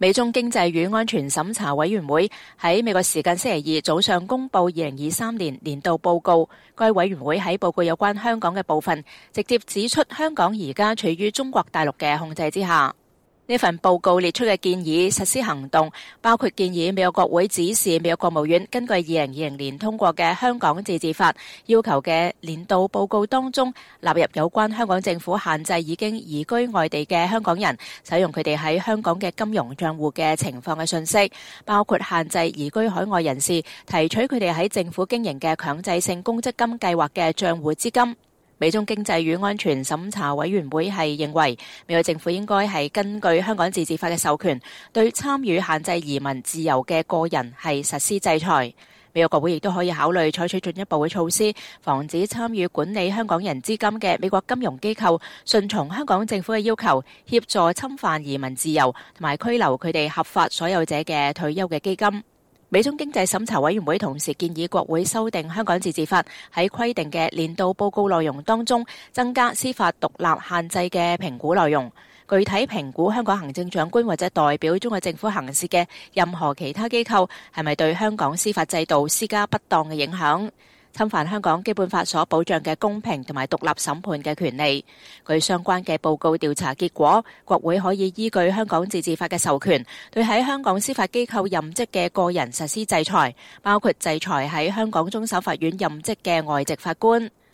美中經濟與安全審查委員會喺美國時間星期二早上公布2023年年度報告。該委員會喺報告有關香港嘅部分，直接指出香港而家處於中國大陸嘅控制之下。呢份報告列出嘅建議實施行動，包括建議美國國會指示美國國務院根據2020年通過嘅香港自治法要求嘅年度報告當中納入有關香港政府限制已經移居外地嘅香港人使用佢哋喺香港嘅金融帳戶嘅情況嘅信息，包括限制移居海外人士提取佢哋喺政府經營嘅強制性公積金計劃嘅帳戶資金。美中經濟與安全審查委員會係認為，美國政府應該係根據香港自治法嘅授權，對參與限制移民自由嘅個人係實施制裁。美國國會亦都可以考慮採取進一步嘅措施，防止參與管理香港人資金嘅美國金融機構順從香港政府嘅要求，協助侵犯移民自由同埋拘留佢哋合法所有者嘅退休嘅基金。美中經濟審查委員會同時建議國會修訂香港自治法喺規定嘅年度報告內容當中，增加司法獨立限制嘅評估內容，具體評估香港行政長官或者代表中國政府行事嘅任何其他機構係咪對香港司法制度施加不當嘅影響，侵犯香港基本法所保障嘅公平同埋獨立審判嘅權利。據相關嘅報告調查結果，國會可以依據香港自治法嘅授權，對喺香港司法機構任職嘅個人實施制裁，包括制裁喺香港終審法院任職嘅外籍法官。